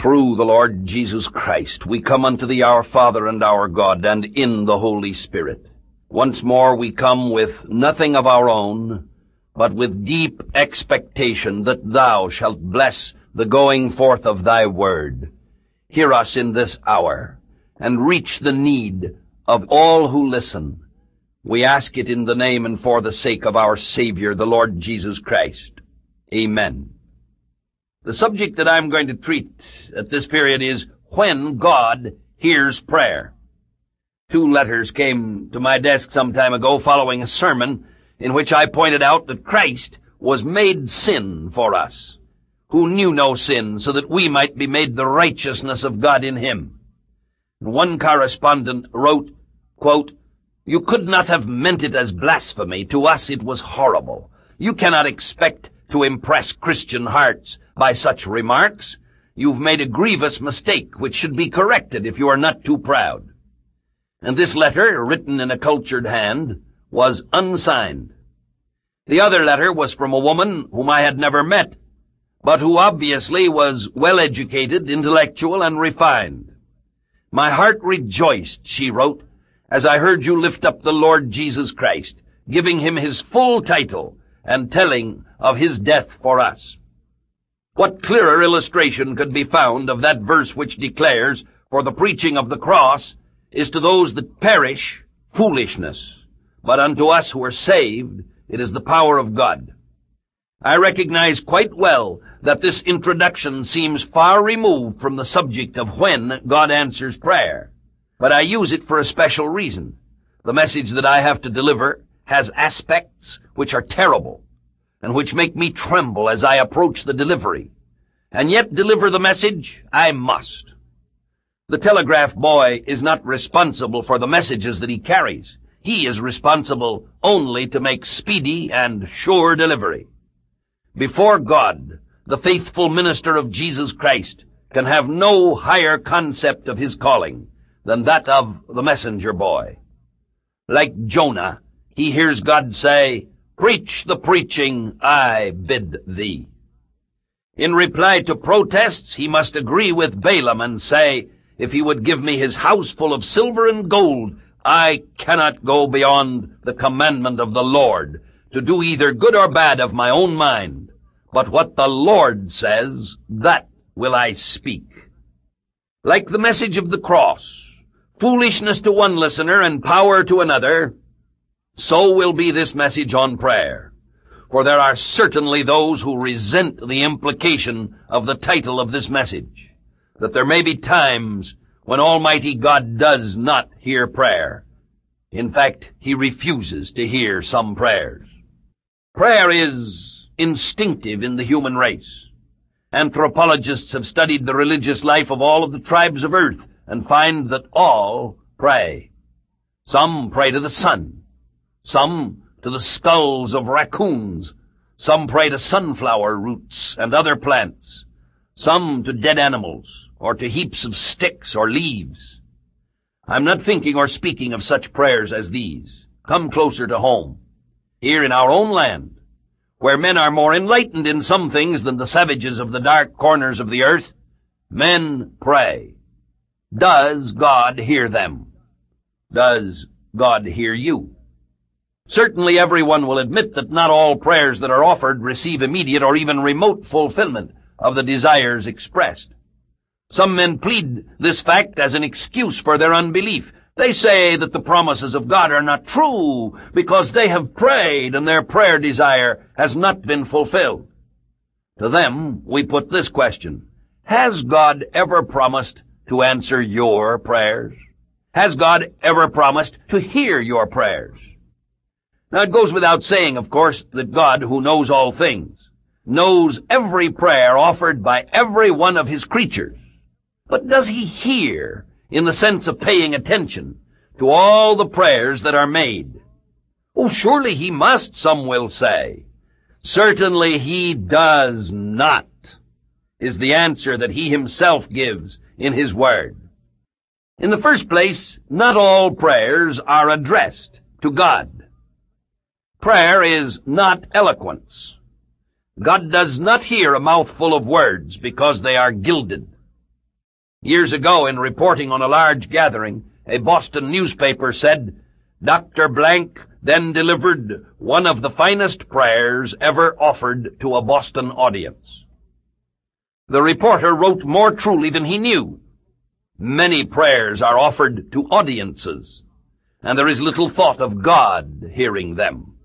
Through the Lord Jesus Christ, we come unto thee, our Father and our God, and in the Holy Spirit. Once more we come with nothing of our own, but with deep expectation that thou shalt bless the going forth of thy word. Hear us in this hour, and reach the need of all who listen. We ask it in the name and for the sake of our Savior, the Lord Jesus Christ. Amen. The subject that I'm going to treat at this period is when God hears prayer. 2 letters came to my desk some time ago following a sermon in which I pointed out that Christ was made sin for us, who knew no sin, so that we might be made the righteousness of God in him. And one correspondent wrote, quote, "You could not have meant it as blasphemy. To us it was horrible. You cannot expect to impress Christian hearts by such remarks. You've made a grievous mistake, which should be corrected if you are not too proud." And this letter, written in a cultured hand, was unsigned. The other letter was from a woman whom I had never met, but who obviously was well-educated, intellectual, and refined. "My heart rejoiced," she wrote, "as I heard you lift up the Lord Jesus Christ, giving him his full title and telling of his death for us." What clearer illustration could be found of that verse which declares, "For the preaching of the cross is to those that perish foolishness, but unto us who are saved it is the power of God." I recognize quite well that this introduction seems far removed from the subject of when God answers prayer, but I use it for a special reason. The message that I have to deliver has aspects which are terrible, and which make me tremble as I approach the delivery. And yet deliver the message I must. The telegraph boy is not responsible for the messages that he carries. He is responsible only to make speedy and sure delivery. Before God, the faithful minister of Jesus Christ can have no higher concept of his calling than that of the messenger boy. Like Jonah, he hears God say, "Preach the preaching I bid thee." In reply to protests, he must agree with Balaam and say, "If he would give me his house full of silver and gold, I cannot go beyond the commandment of the Lord, to do either good or bad of my own mind. But what the Lord says, that will I speak." Like the message of the cross, foolishness to one listener and power to another, so will be this message on prayer. For there are certainly those who resent the implication of the title of this message, that there may be times when Almighty God does not hear prayer. In fact, he refuses to hear some prayers. Prayer is instinctive in the human race. Anthropologists have studied the religious life of all of the tribes of earth and find that all pray. Some pray to the sun, some to the skulls of raccoons, some pray to sunflower roots and other plants, some to dead animals, or to heaps of sticks or leaves. I'm not thinking or speaking of such prayers as these. Come closer to home. Here in our own land, where men are more enlightened in some things than the savages of the dark corners of the earth, men pray. Does God hear them? Does God hear you? Certainly everyone will admit that not all prayers that are offered receive immediate or even remote fulfillment of the desires expressed. Some men plead this fact as an excuse for their unbelief. They say that the promises of God are not true because they have prayed and their prayer desire has not been fulfilled. To them, we put this question: has God ever promised to answer your prayers? Has God ever promised to hear your prayers? Now, it goes without saying, of course, that God, who knows all things, knows every prayer offered by every one of his creatures. But does he hear in the sense of paying attention to all the prayers that are made? Oh, surely he must, some will say. Certainly he does not, is the answer that he himself gives in his word. In the first place, not all prayers are addressed to God. Prayer is not eloquence. God does not hear a mouthful of words because they are gilded. Years ago, in reporting on a large gathering, a Boston newspaper said, Dr. Blank then delivered one of the finest prayers ever offered to a Boston audience. The reporter wrote more truly than he knew. Many prayers are offered to audiences, and there is little thought of God hearing them.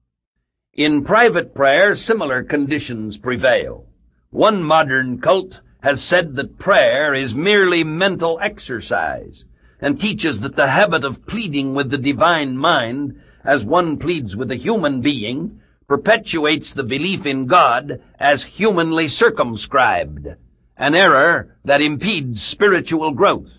In private prayer, similar conditions prevail. One modern cult has said that prayer is merely mental exercise, and teaches that the habit of pleading with the divine mind, as one pleads with a human being, perpetuates the belief in God as humanly circumscribed, an error that impedes spiritual growth.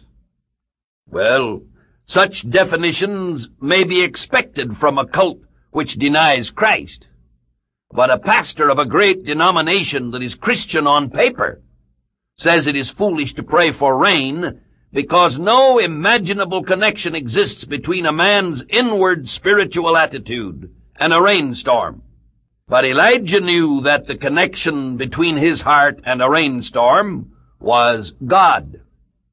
Well, such definitions may be expected from a cult which denies Christ, but a pastor of a great denomination that is Christian on paper says it is foolish to pray for rain because no imaginable connection exists between a man's inward spiritual attitude and a rainstorm. But Elijah knew that the connection between his heart and a rainstorm was God.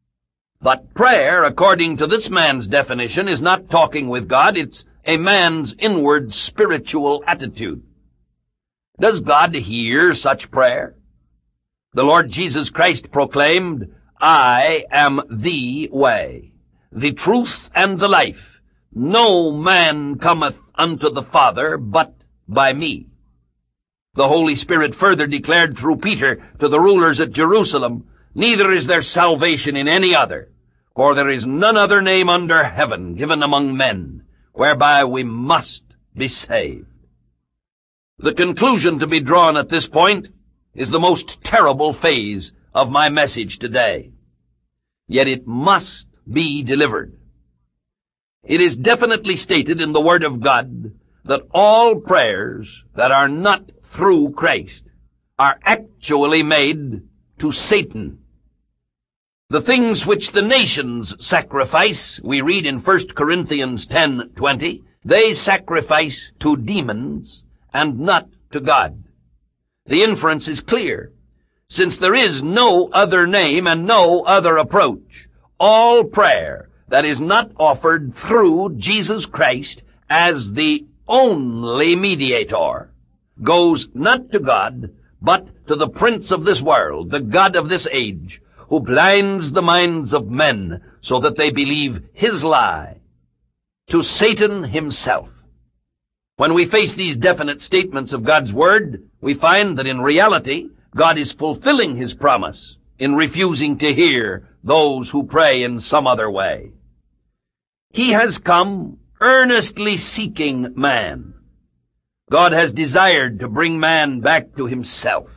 But prayer, according to this man's definition, is not talking with God. It's a man's inward spiritual attitude. Does God hear such prayer? The Lord Jesus Christ proclaimed, I am the way, the truth, and the life. No man cometh unto the Father but by me. The Holy Spirit further declared through Peter to the rulers at Jerusalem, Neither is there salvation in any other, for there is none other name under heaven given among men, whereby we must be saved. The conclusion to be drawn at this point is the most terrible phase of my message today. Yet it must be delivered. It is definitely stated in the Word of God that all prayers that are not through Christ are actually made to Satan. The things which the nations sacrifice, we read in 1 Corinthians 10:20, they sacrifice to demons and not to God. The inference is clear. Since there is no other name and no other approach, all prayer that is not offered through Jesus Christ as the only mediator goes not to God, but to the prince of this world, the god of this age, who blinds the minds of men so that they believe his lie, to Satan himself. When we face these definite statements of God's Word, we find that in reality, God is fulfilling his promise in refusing to hear those who pray in some other way. He has come earnestly seeking man. God has desired to bring man back to himself.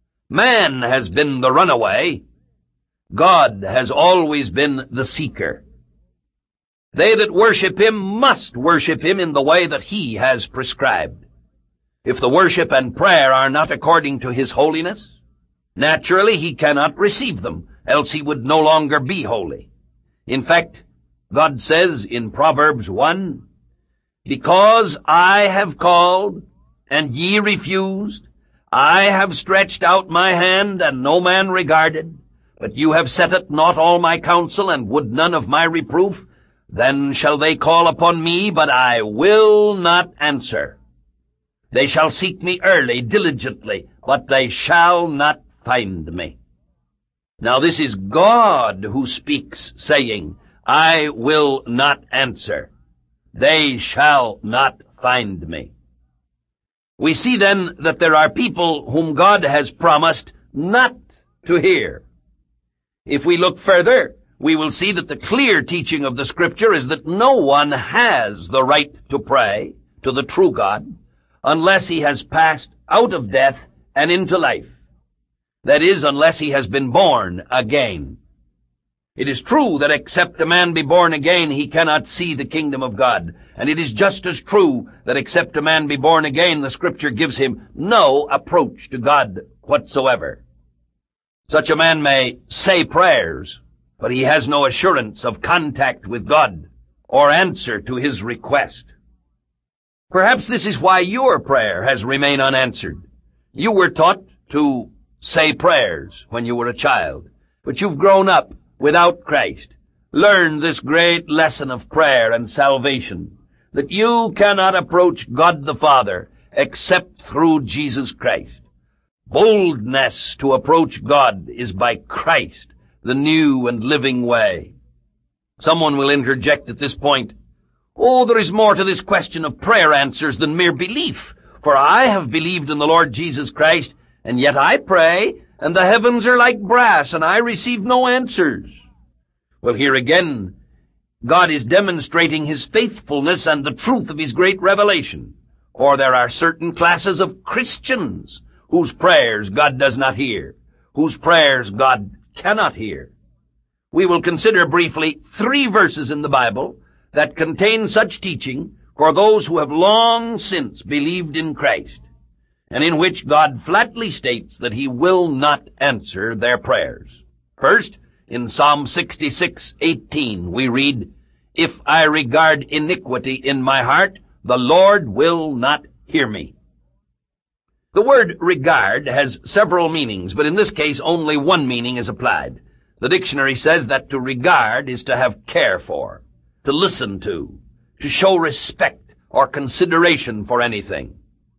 Man has been the runaway. God has always been the seeker. They that worship him must worship him in the way that he has prescribed. If the worship and prayer are not according to his holiness, naturally he cannot receive them, else he would no longer be holy. In fact, God says in Proverbs 1, Because I have called, and ye refused, I have stretched out my hand, and no man regarded, but you have set at naught all my counsel, and would none of my reproof, then shall they call upon me, but I will not answer. They shall seek me early, diligently, but they shall not find me. Now this is God who speaks, saying, I will not answer. They shall not find me. We see then that there are people whom God has promised not to hear. If we look further, we will see that the clear teaching of the Scripture is that no one has the right to pray to the true God unless he has passed out of death and into life. That is, unless he has been born again. It is true that except a man be born again, he cannot see the kingdom of God. And it is just as true that except a man be born again, the Scripture gives him no approach to God whatsoever. Such a man may say prayers, but he has no assurance of contact with God or answer to his request. Perhaps this is why your prayer has remained unanswered. You were taught to say prayers when you were a child, but you've grown up without Christ. Learn this great lesson of prayer and salvation, that you cannot approach God the Father except through Jesus Christ. Boldness to approach God is by Christ, the new and living way. Someone will interject at this point, "Oh, there is more to this question of prayer answers than mere belief, for I have believed in the Lord Jesus Christ, and yet I pray, and the heavens are like brass, and I receive no answers." Well, here again, God is demonstrating his faithfulness and the truth of his great revelation. For there are certain classes of Christians whose prayers God does not hear, whose prayers God cannot hear. We will consider briefly 3 verses in the Bible that contain such teaching for those who have long since believed in Christ, and in which God flatly states that he will not answer their prayers. First, in Psalm 66:18, we read, "If I regard iniquity in my heart, the Lord will not hear me." The word regard has several meanings, but in this case only one meaning is applied. The dictionary says that to regard is to have care for, to listen to show respect or consideration for anything.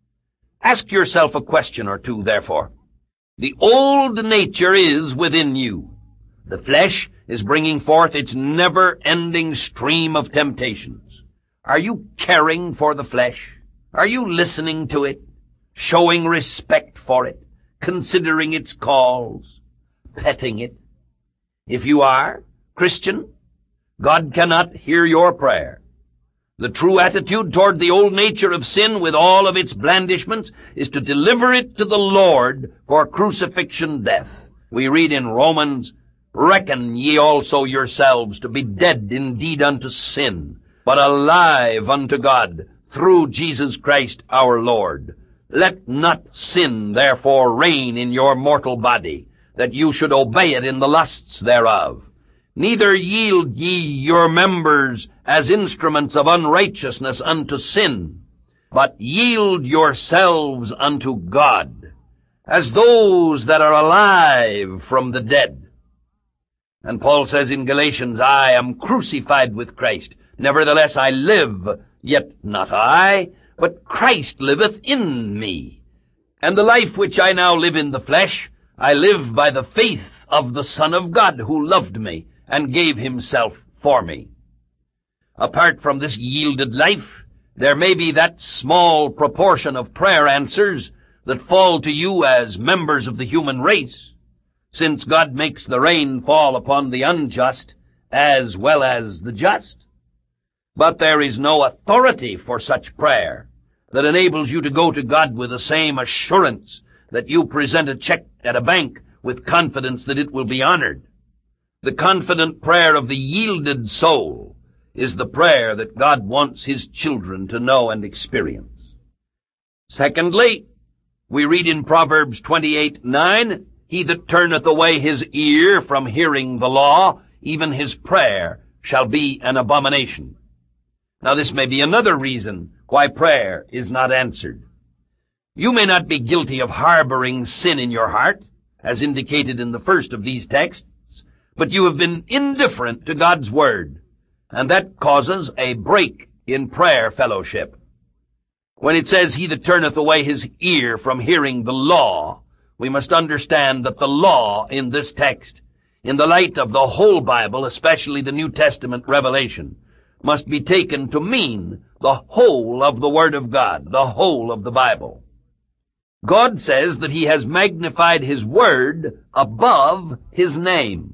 Ask yourself a question or two, therefore. The old nature is within you. The flesh is bringing forth its never-ending stream of temptations. Are you caring for the flesh? Are you listening to it, showing respect for it, considering its calls, petting it? If you are, Christian, God cannot hear your prayer. The true attitude toward the old nature of sin with all of its blandishments is to deliver it to the Lord for crucifixion death. We read in Romans, "Reckon ye also yourselves to be dead indeed unto sin, but alive unto God through Jesus Christ our Lord. Let not sin therefore reign in your mortal body, that you should obey it in the lusts thereof. Neither yield ye your members as instruments of unrighteousness unto sin, but yield yourselves unto God, as those that are alive from the dead." And Paul says in Galatians, "I am crucified with Christ. Nevertheless I live, yet not I, but Christ liveth in me. And the life which I now live in the flesh, I live by the faith of the Son of God, who loved me and gave himself for me." Apart from this yielded life, there may be that small proportion of prayer answers that fall to you as members of the human race, since God makes the rain fall upon the unjust as well as the just. But there is no authority for such prayer that enables you to go to God with the same assurance that you present a check at a bank with confidence that it will be honored. The confident prayer of the yielded soul is the prayer that God wants his children to know and experience. Secondly, we read in Proverbs 28:9, "He that turneth away his ear from hearing the law, even his prayer shall be an abomination." Now this may be another reason why prayer is not answered. You may not be guilty of harboring sin in your heart, as indicated in the first of these texts, but you have been indifferent to God's word, and that causes a break in prayer fellowship. When it says, "He that turneth away his ear from hearing the law," we must understand that the law in this text, in the light of the whole Bible, especially the New Testament revelation, must be taken to mean the whole of the Word of God, the whole of the Bible. God says that he has magnified his word above his name.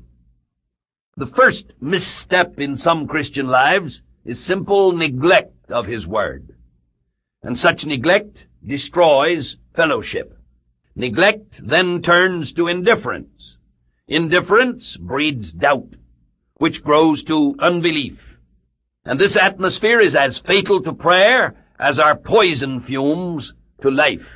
The first misstep in some Christian lives is simple neglect of his word. And such neglect destroys fellowship. Neglect then turns to indifference. Indifference breeds doubt, which grows to unbelief. And this atmosphere is as fatal to prayer as are poison fumes to life.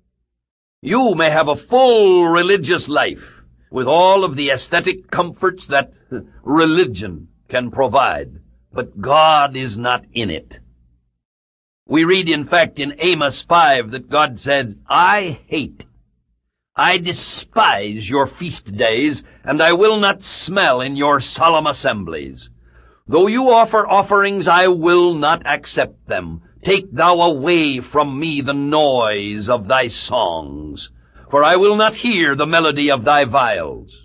You may have a full religious life with all of the aesthetic comforts that religion can provide, but God is not in it. We read, in fact, in Amos 5 that God said, "I hate I despise your feast days, and I will not smell in your solemn assemblies. Though you offer offerings, I will not accept them. Take thou away from me the noise of thy songs, for I will not hear the melody of thy viols.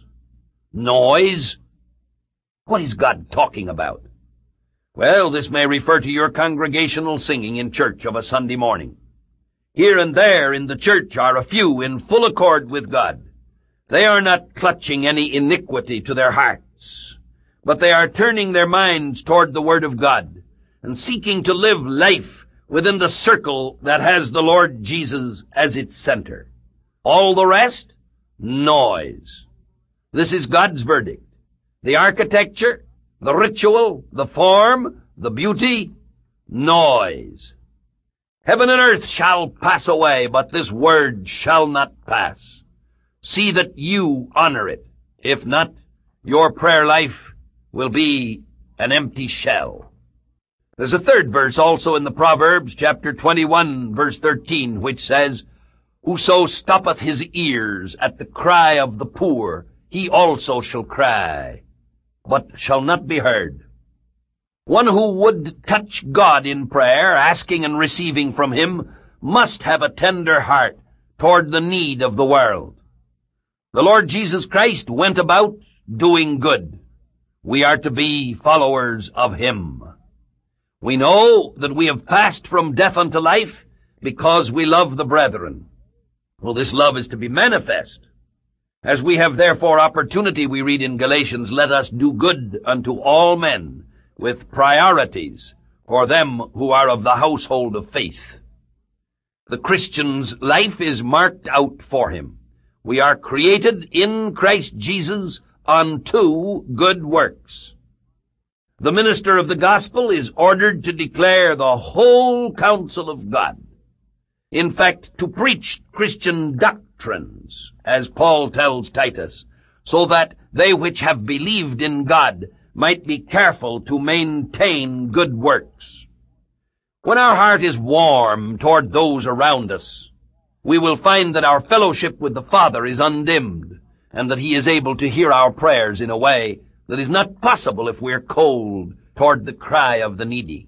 Noise? What is God talking about? Well, this may refer to your congregational singing in church of a Sunday morning. Here and there in the church are a few in full accord with God. They are not clutching any iniquity to their hearts, but they are turning their minds toward the Word of God and seeking to live life within the circle that has the Lord Jesus as its center. All the rest? Noise. This is God's verdict. The architecture, the ritual, the form, the beauty, noise. Heaven and earth shall pass away, but this word shall not pass. See that you honor it. If not, your prayer life will be an empty shell. There's a third verse also in the Proverbs, chapter 21, verse 13, which says, Whoso stoppeth his ears at the cry of the poor, he also shall cry, but shall not be heard. One who would touch God in prayer, asking and receiving from Him, must have a tender heart toward the need of the world. The Lord Jesus Christ went about doing good. We are to be followers of Him. We know that we have passed from death unto life because we love the brethren. Well, this love is to be manifest. As we have therefore opportunity, we read in Galatians, let us do good unto all men, with priorities for them who are of the household of faith. The Christian's life is marked out for him. We are created in Christ Jesus unto good works. The minister of the gospel is ordered to declare the whole counsel of God. In fact, to preach Christian doctrines, as Paul tells Titus, so that they which have believed in God might be careful to maintain good works. When our heart is warm toward those around us, we will find that our fellowship with the Father is undimmed, and that He is able to hear our prayers in a way that is not possible if we are cold toward the cry of the needy.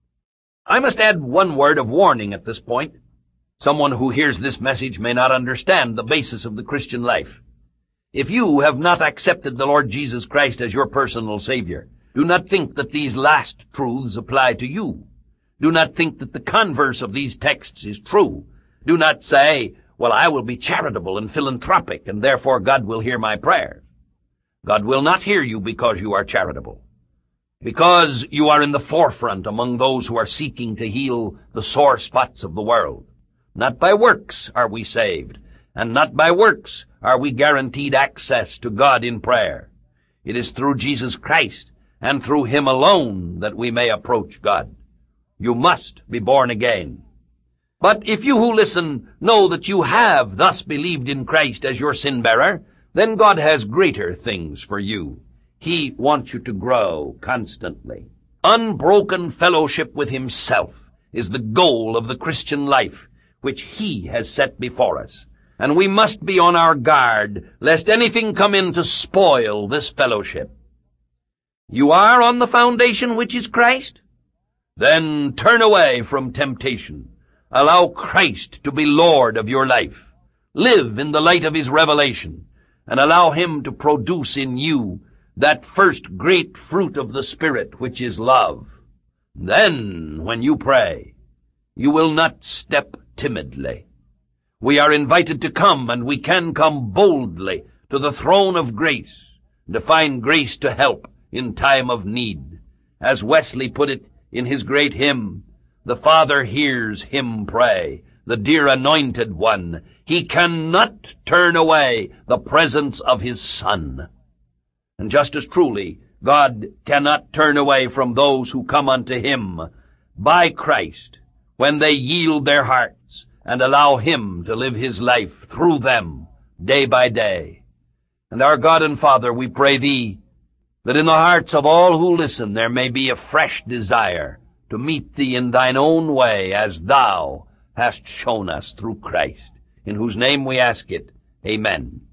I must add one word of warning at this point. Someone who hears this message may not understand the basis of the Christian life. If you have not accepted the Lord Jesus Christ as your personal Savior, do not think that these last truths apply to you. Do not think that the converse of these texts is true. Do not say, well, I will be charitable and philanthropic, and therefore God will hear my prayers. God will not hear you because you are charitable, because you are in the forefront among those who are seeking to heal the sore spots of the world. Not by works are we saved, and not by works are we guaranteed access to God in prayer. It is through Jesus Christ and through Him alone that we may approach God. You must be born again. But if you who listen know that you have thus believed in Christ as your sin-bearer, then God has greater things for you. He wants you to grow constantly. Unbroken fellowship with Himself is the goal of the Christian life, which He has set before us. And we must be on our guard, lest anything come in to spoil this fellowship. You are on the foundation which is Christ? Then turn away from temptation. Allow Christ to be Lord of your life. Live in the light of His revelation, and allow Him to produce in you that first great fruit of the Spirit, which is love. Then, when you pray, you will not step timidly. We are invited to come, and we can come boldly to the throne of grace, to find grace to help in time of need. As Wesley put it in his great hymn, the Father hears him pray, the dear anointed one. He cannot turn away the presence of His Son. And just as truly, God cannot turn away from those who come unto Him by Christ when they yield their hearts and allow Him to live His life through them day by day. And our God and Father, we pray Thee that in the hearts of all who listen there may be a fresh desire to meet Thee in Thine own way as Thou hast shown us through Christ, in whose name we ask it. Amen.